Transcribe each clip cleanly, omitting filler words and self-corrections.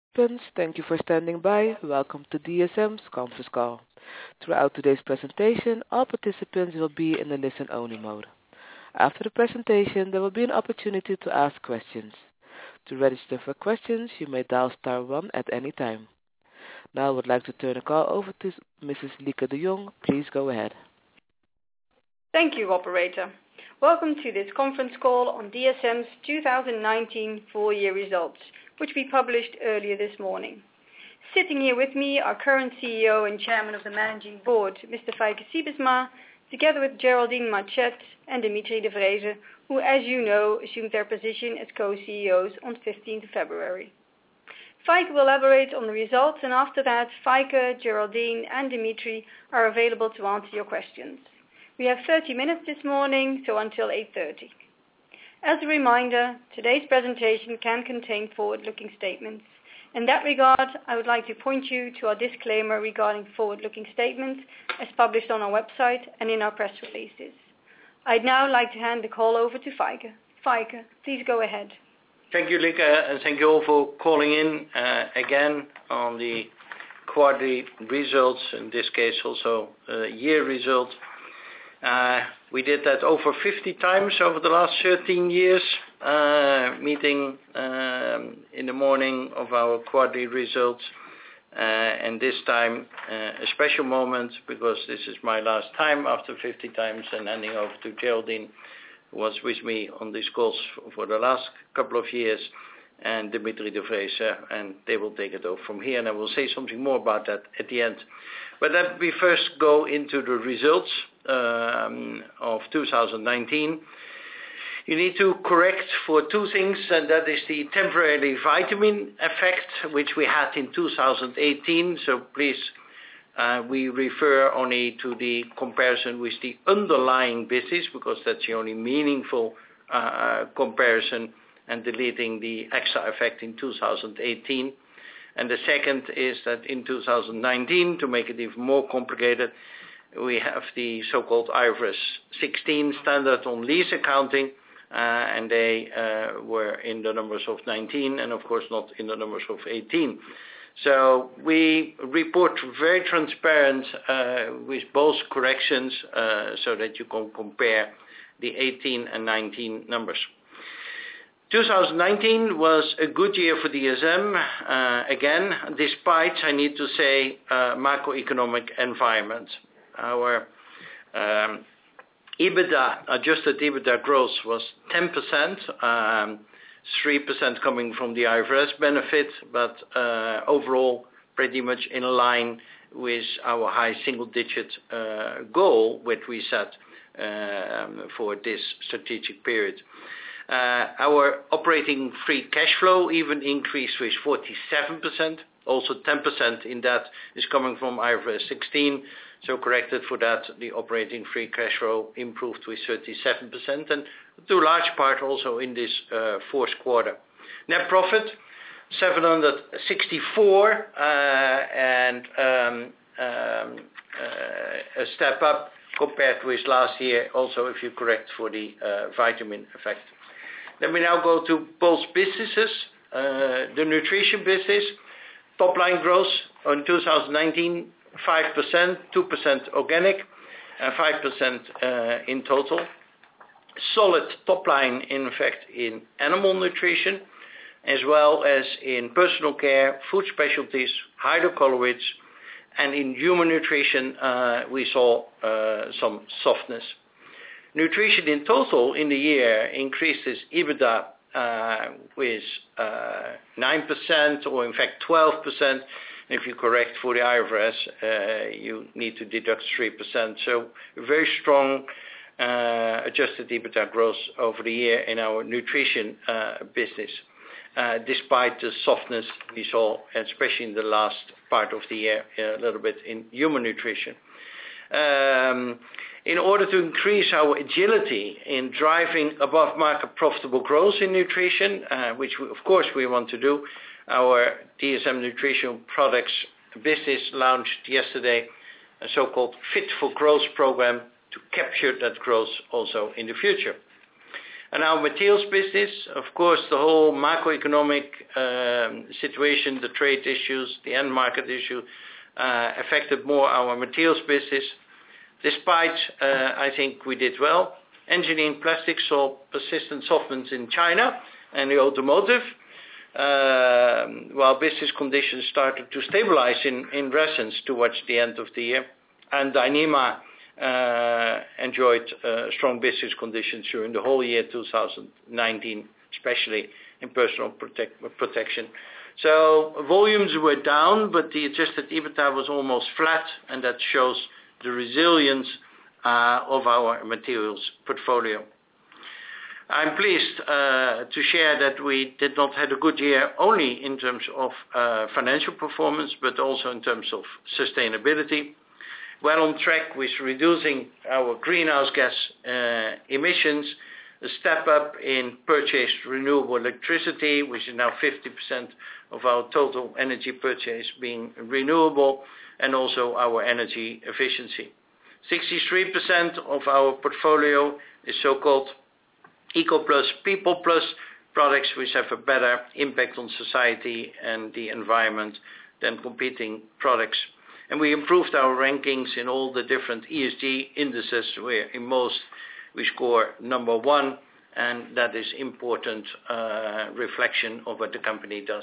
Participants, thank you for standing by. Welcome to DSM's conference call. Throughout today's presentation, all participants will be in a listen-only mode. After the presentation, there will be an opportunity to ask questions. To register for questions, you may dial star 1 at any time. Now I would like to turn the call over to Mrs. Lieke de Jong. Please go ahead. Thank you, operator. Welcome to this conference call on DSM's 2019 full year results, which we published earlier this morning. Sitting here with me are current CEO and Chairman of the Managing Board, Mr. Feike Sijbesma, together with Geraldine Matchett and Dimitri de Vreeze, who, as you know, assumed their position as co-CEOs on 15th February. Feike will elaborate on the results, and after that, Feike, Geraldine and Dimitri are available to answer your questions. We have 30 minutes this morning, so until 8:30. As a reminder, today's presentation can contain forward-looking statements. In that regard, I would like to point you to our disclaimer regarding forward-looking statements as published on our website and in our press releases. I'd now like to hand the call over to Feike. Feike, please go ahead. Thank you, Lieke, and thank you all for calling in again on the quarterly results, in this case also year results. We did that over 50 times over the last 13 years, meeting in the morning of our quarterly results. And this time a special moment because this is my last time after 50 times, and handing over to Geraldine, who was with me on these calls for the last couple of years, and Dimitri de Vreeze, and they will take it over from here, and I will say something more about that at the end. But let me first go into the results of 2019. You need to correct for two things, and that is the temporary vitamin effect, which we had in 2018. So please, we refer only to the comparison with the underlying business, because that's the only meaningful comparison, and deleting the extra effect in 2018. And the second is that in 2019, to make it even more complicated, we have the so-called IFRS 16 standard on lease accounting, and they were in the numbers of 19 and of course not in the numbers of 18. So we report very transparent with both corrections so that you can compare the 18 and 19 numbers. 2019 was a good year for DSM, again, despite, I need to say, macroeconomic environment. Our EBITDA, adjusted EBITDA growth was 10%, 3% coming from the IFRS benefit, but overall pretty much in line with our high single-digit goal, which we set for this strategic period. Our operating free cash flow even increased with 47%, also 10% in that is coming from IFRS 16, so corrected for that, the operating free cash flow improved with 37%, and to a large part also in this fourth quarter. Net profit 764 and a step up compared with last year, also if you correct for the vitamin effect. Let me now go to both businesses. The nutrition business, top line growth on 2019, 5%, 2% organic, and 5% in total. Solid top line, in fact, in animal nutrition, as well as in personal care, food specialties, hydrocolloids, and in human nutrition, we saw some softness. Nutrition in total in the year increased its EBITDA with 9%, or in fact 12%. If you correct for the IFRS, you need to deduct 3%. So very strong adjusted EBITDA growth over the year in our nutrition business, despite the softness we saw, especially in the last part of the year, a little bit in human nutrition. In order to increase our agility in driving above market profitable growth in nutrition, which we, of course we want to do, our DSM Nutritional Products business launched yesterday a so-called Fit for Growth program to capture that growth also in the future. And our materials business, of course, the whole macroeconomic situation, the trade issues, the end market issue, affected more our materials business. Despite, I think we did well. Engineering plastics saw persistent softness in China and the automotive, while business conditions started to stabilize in resins towards the end of the year. And Dyneema enjoyed strong business conditions during the whole year 2019, especially in personal protection. So volumes were down, but the adjusted EBITDA was almost flat, and that shows the resilience of our materials portfolio. I'm pleased to share that we did not have a good year only in terms of financial performance, but also in terms of sustainability. Well on track with reducing our greenhouse gas emissions, a step up in purchased renewable electricity, which is now 50% of our total energy purchase being renewable, and also our energy efficiency. 63% of our portfolio is so-called Eco Plus, People Plus products, which have a better impact on society and the environment than competing products. And we improved our rankings in all the different ESG indices, where in most we score number 1, and that is important reflection of what the company does.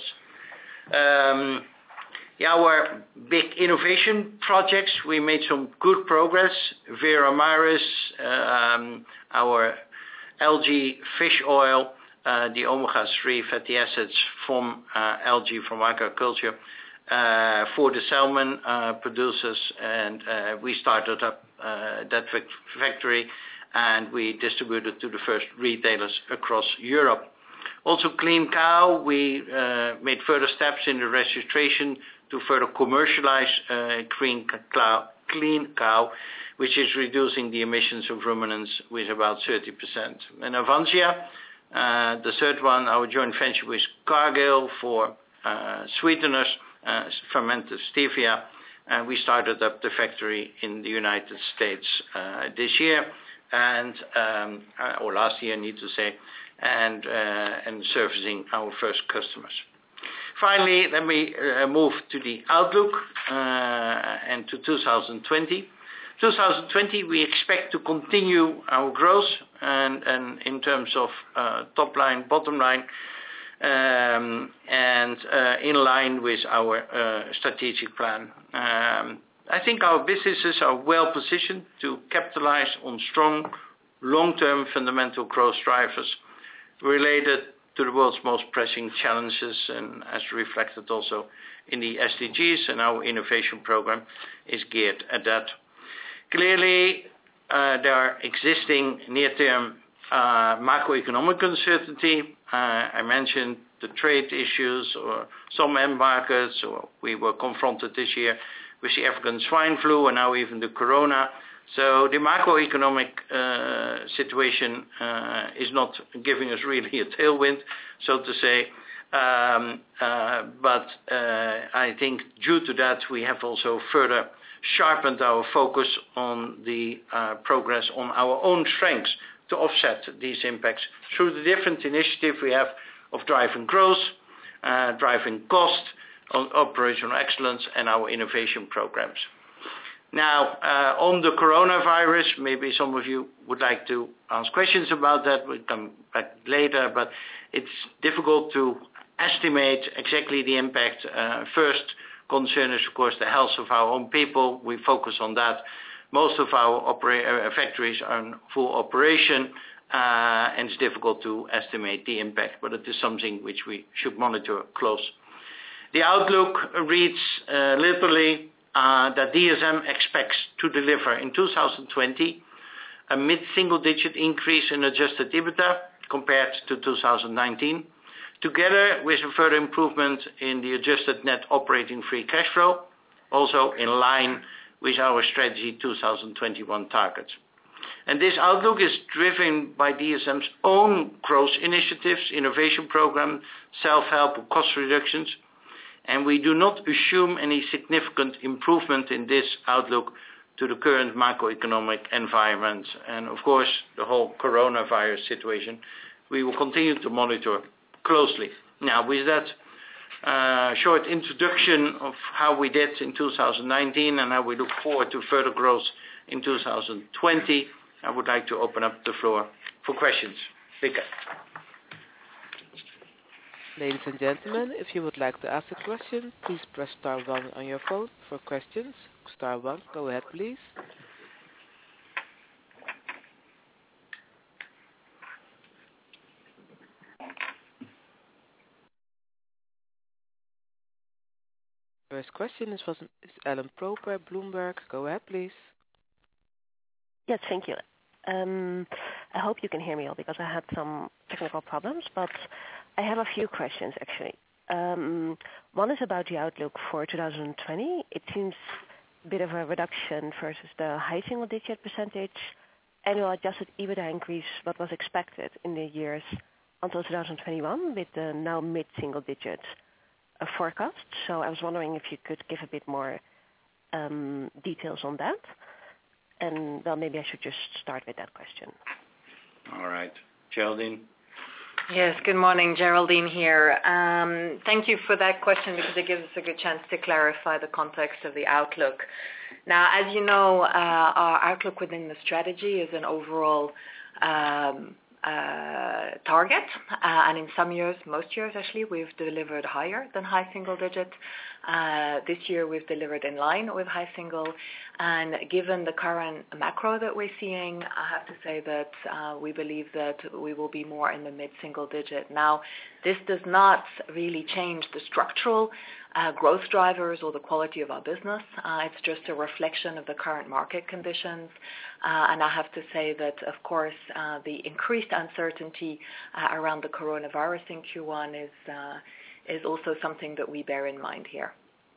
Our big innovation projects, we made some good progress. Veramaris, our algae fish oil, the omega-3 fatty acids from algae from aquaculture, for the salmon producers, and we started up that factory, and we distributed to the first retailers across Europe. Also Clean Cow, we made further steps in the registration to further commercialize Clean Cow, which is reducing the emissions of ruminants with about 30%. And Avansya, the third one, our joint venture with Cargill for sweeteners, fermented stevia, and we started up the factory in the United States this year, and or last year, I need to say, and servicing our first customers. Finally, let me move to the outlook and to 2020. 2020, we expect to continue our growth and in terms of top line, bottom line, and in line with our strategic plan. I think our businesses are well positioned to capitalize on strong long-term fundamental growth drivers related to the world's most pressing challenges, and as reflected also in the SDGs, and our innovation program is geared at that. Clearly, there are existing near-term macroeconomic uncertainty. I mentioned the trade issues or some end markets, or we were confronted this year with the African swine flu and now even the corona. So the macroeconomic situation is not giving us really a tailwind, so to say. But I think due to that, we have also further sharpened our focus on the progress on our own strengths to offset these impacts through the different initiatives we have of driving growth, driving cost, on operational excellence, and our innovation programs. Now, on the coronavirus, maybe some of you would like to ask questions about that. We'll come back later, but it's difficult to estimate exactly the impact. First concern is, of course, the health of our own people. We focus on that. Most of our factories are in full operation, and it's difficult to estimate the impact, but it is something which we should monitor close. The outlook reads literally that DSM expects to deliver in 2020 a mid-single-digit increase in adjusted EBITDA compared to 2019, together with a further improvement in the adjusted net operating free cash flow, also in line with our strategy 2021 targets. And this outlook is driven by DSM's own growth initiatives, innovation program, self-help, and cost and we do not assume any significant improvement in this outlook to the current macroeconomic environment and of course the whole coronavirus situation, we will continue to monitor closely. Now with that short introduction of how we did in 2019 and how we look forward to further growth in 2020, I would like to open up the floor for questions. Rika. Ladies and gentlemen, if you would like to ask a question, please press star 1 on your phone. For questions, star 1. Go ahead, please. First question is Ellen Proper, Bloomberg. Go ahead, please. Yes, thank you. I hope you can hear me all because I had some technical problems, but I have a few questions actually. One is about the outlook for 2020. It seems a bit of a reduction versus the high single-digit percentage annual adjusted EBITDA increase what was expected in the years until 2021 with the now mid-single-digit forecast. So I was wondering if you could give a bit more details on that. And well, maybe I should just start with that question. All right. Geraldine. Yes, good morning, Geraldine here. Thank you for that question because it gives us a good chance to clarify the context of the outlook. Now, as you know, our outlook within the strategy is an overall target, and in some years, most years actually, we've delivered higher than high single digit. This year we've delivered in line with high single, and given the current macro that we're seeing, I have to say that we believe that we will be more in the mid-single digit. Now, this does not really change the structural growth drivers or the quality of our business. It's just a reflection of the current market conditions. And I have to say that, of course, the increased uncertainty around the coronavirus in Q1 is also something that we bear in mind here.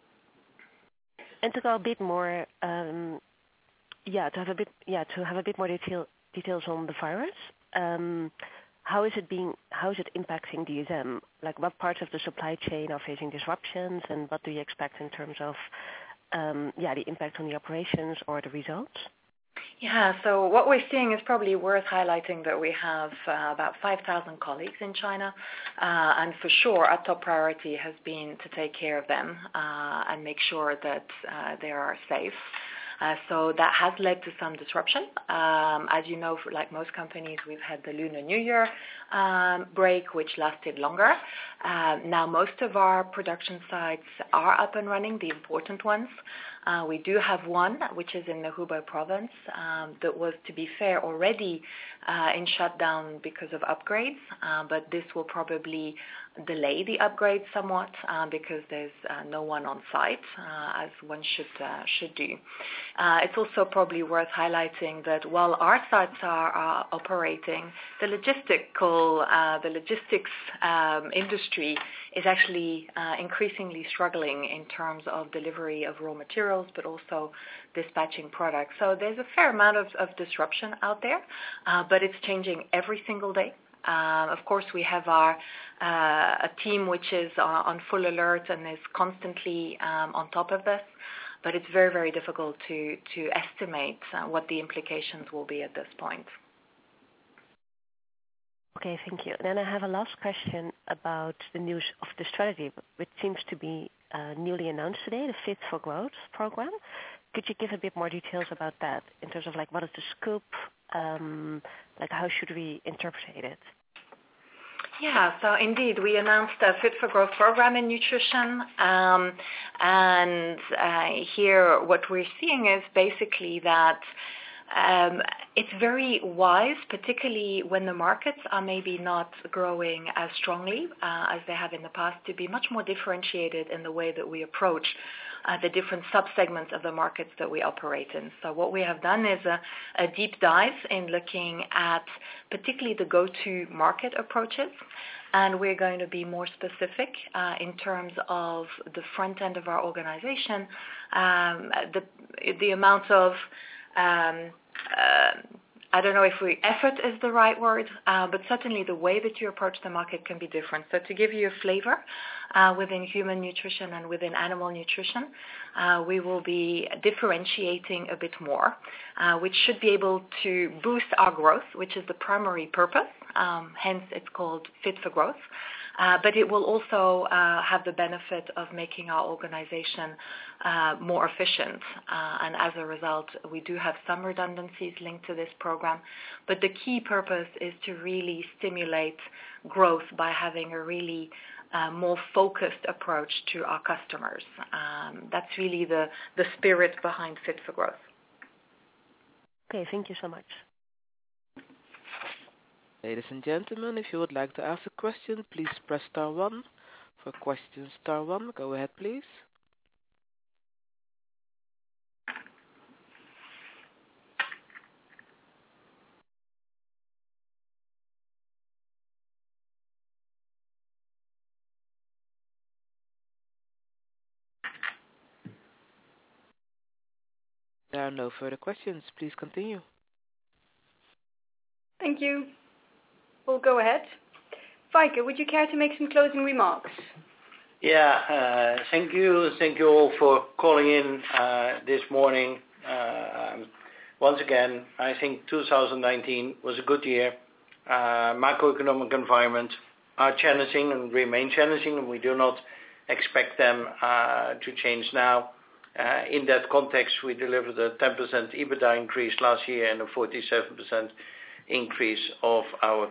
And to go a bit more, to have a bit more details on the virus. How is it impacting DSM? Like what parts of the supply chain are facing disruptions, and what do you expect in terms of the impact on the operations or the results? Yeah, so what we're seeing is probably worth highlighting that we have about 5,000 colleagues in China, and for sure our top priority has been to take care of them and make sure that they are safe. So that has led to some disruption. As you know, for like most companies, we've had the Lunar New Year break, which lasted longer. Now most of our production sites are up and running, the important ones. We do have one, which is in the Hubei province, that was, to be fair, already in shutdown because of upgrades, but this will probably delay the upgrade somewhat because there's no one on site, as one should do. It's also probably worth highlighting that while our sites are operating, the logistics industry is actually increasingly struggling in terms of delivery of raw materials, but also dispatching products. So there's a fair amount of disruption out there, but it's changing every single day. Of course, we have a team which is on full alert and is constantly on top of this, but it's very, very difficult to estimate what the implications will be at this point. Okay, thank you. Then I have a last question about the news of the strategy, which seems to be newly announced today, the Fit for Growth program. Could you give a bit more details about that in terms of like what is the scope, like how should we interpret it? Yeah, so indeed, we announced a Fit for Growth program in nutrition, and here what we're seeing is basically that it's very wise, particularly when the markets are maybe not growing as strongly as they have in the past, to be much more differentiated in the way that we approach the different subsegments of the markets that we operate in. So what we have done is a deep dive in looking at particularly the go-to market approaches, and we're going to be more specific in terms of the front end of our organization, the amount of I don't know if effort is the right word, but certainly the way that you approach the market can be different. So to give you a flavor, within human nutrition and within animal nutrition, we will be differentiating a bit more, which should be able to boost our growth, which is the primary purpose. Hence, it's called Fit for Growth. But it will also have the benefit of making our organization more efficient. And as a result, we do have some redundancies linked to this program. But the key purpose is to really stimulate growth by having a really more focused approach to our customers. That's really the spirit behind Fit for Growth. Okay, thank you so much. Ladies and gentlemen, if you would like to ask a question, please press star 1. For questions, star 1. Go ahead, please. There are no further questions. Please continue. Thank you. We'll go ahead. Feike, would you care to make some closing remarks? Yeah, thank you. Thank you all for calling in this morning. Once again, I think 2019 was a good year. Macroeconomic environment are challenging and remain challenging, and we do not expect them to change now. In that context, we delivered a 10% EBITDA increase last year and a 47% increase of our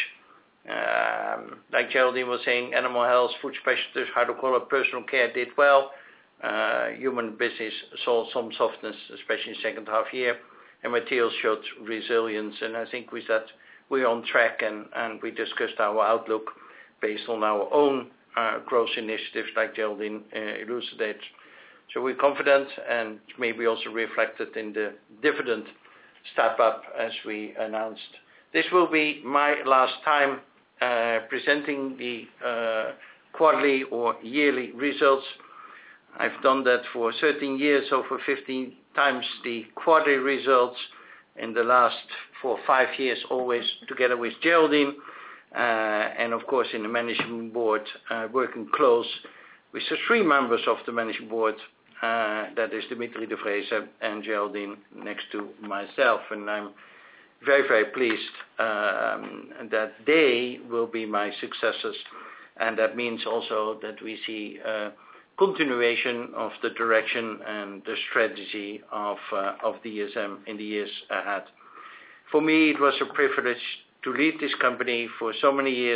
cash. Like Geraldine was saying, animal health, food specialties, hydrocolor, personal care did well. Human business saw some softness, especially in the second half year, and materials showed resilience. And I think we said we're on track, and we discussed our outlook based on our own growth initiatives, like Geraldine elucidated. So we're confident, and maybe also reflected in the dividend step up as we announced. This will be my last time presenting the quarterly or yearly results. I've done that for 13 years, over 15 times the quarterly results in the last 4 or 5 years, always together with Geraldine, and of course in the management board, working close with the 3 members of the management board, that is Dimitri de Vreeze and Geraldine next to myself, and I'm very, very pleased that they will be my successors, and that means also that we see continuation of the direction and the strategy of DSM in the years ahead. For me, it was a privilege to lead this company for so many years,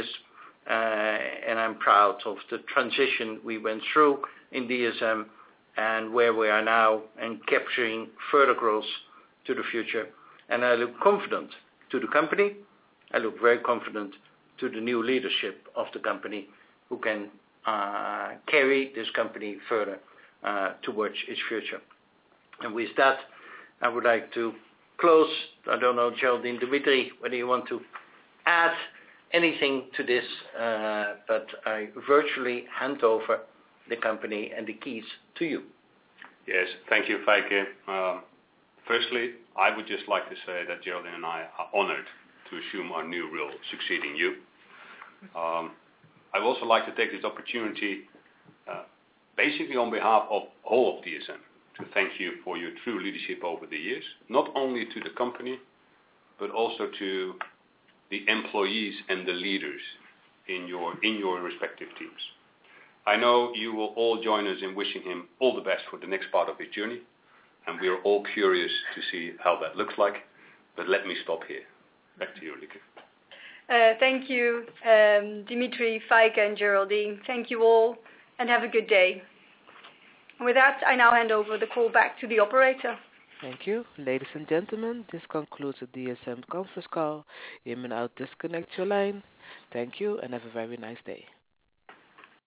and I'm proud of the transition we went through in DSM and where we are now, and capturing further growth to the future. And I look confident to the company. I look very confident to the new leadership of the company, who can carry this company further towards its future. And with that, I would like to close. I don't know, Geraldine, Dimitri, whether you want to add anything to this, but I virtually hand over the company and the keys to you. Yes, thank you, Feike. Firstly, I would just like to say that Geraldine and I are honored to assume our new role, succeeding you. I would also like to take this opportunity, basically on behalf of all of DSM, to thank you for your true leadership over the years, not only to the company, but also to the employees and the leaders in your respective teams. I know you will all join us in wishing him all the best for the next part of his journey, and we are all curious to see how that looks like. But let me stop here. Back to you, Lieke. Thank you, Dimitri, Feike, and Geraldine. Thank you all, and have a good day. With that, I now hand over the call back to the operator. Thank you. Ladies and gentlemen, this concludes the DSM conference call. You may now disconnect your line. Thank you, and have a very nice day.